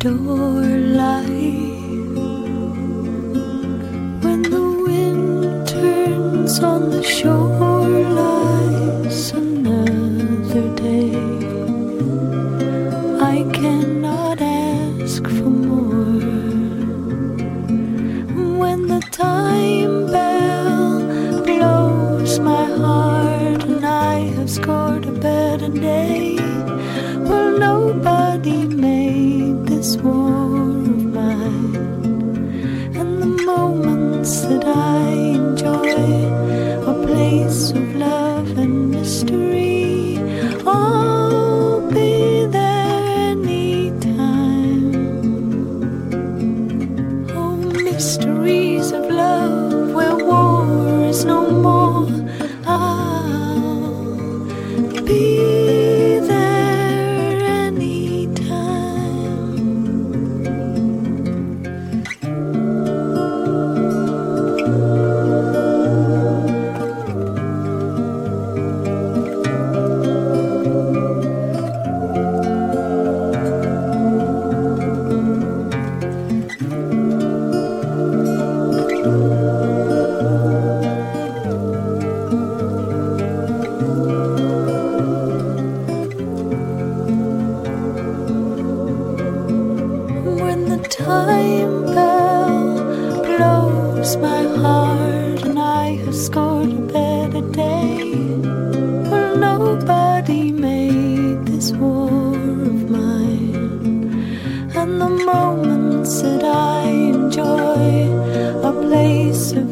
adore life. When the wind turns on the shore, lies another day. I cannot ask for more. When the time bell blows my heart and I have scored a better day, well, nobody made this war of mine. And the moments that I enjoy, a place of love and mystery, I'll be there anytime. Oh, mysteries of love where war is no more, I'll be there anytime. When the time bell blows my heart and I have scored a better day, well, nobody made this war of mine. And the moments that I enjoy, a place of